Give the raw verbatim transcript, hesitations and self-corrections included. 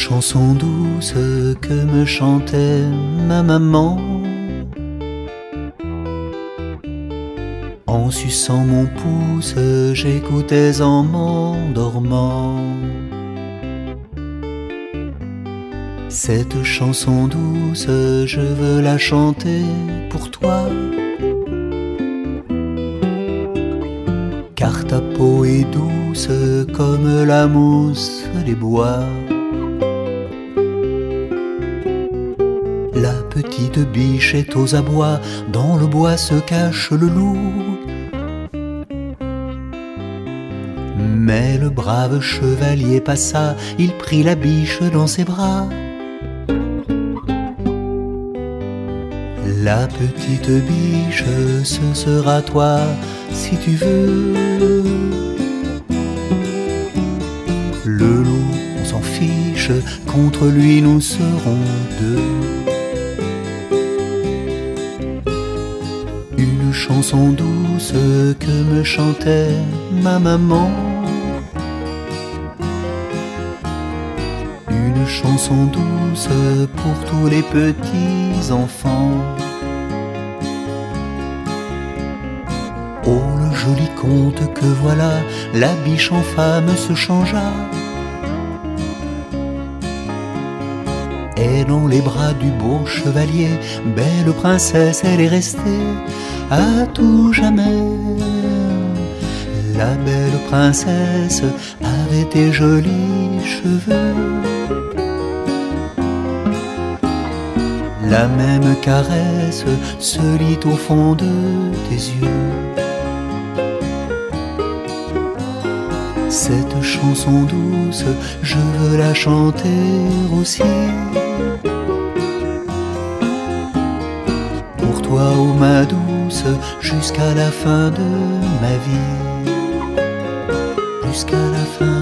chanson douce que me chantait ma maman en suçant mon pouce, j'écoutais en m'endormant. Cette chanson douce, je veux la chanter pour toi, car ta peau est douce comme la mousse des bois. La petite biche est aux abois, dans le bois se cache le loup. Mais le brave chevalier passa, il prit la biche dans ses bras. La petite biche, ce sera toi, si tu veux. Le loup, on s'en fiche, contre lui nous serons deux. Une chanson douce que me chantait ma maman, une chanson douce pour tous les petits enfants. Oh, le joli conte que voilà, la biche en femme se changea. Et dans les bras du beau chevalier, belle princesse, elle est restée à tout jamais. La belle princesse avait tes jolis cheveux, la même caresse se lit au fond de tes yeux. Cette chanson douce, je veux la chanter aussi pour toi, ô ma douce, jusqu'à la fin de ma vie, jusqu'à la fin.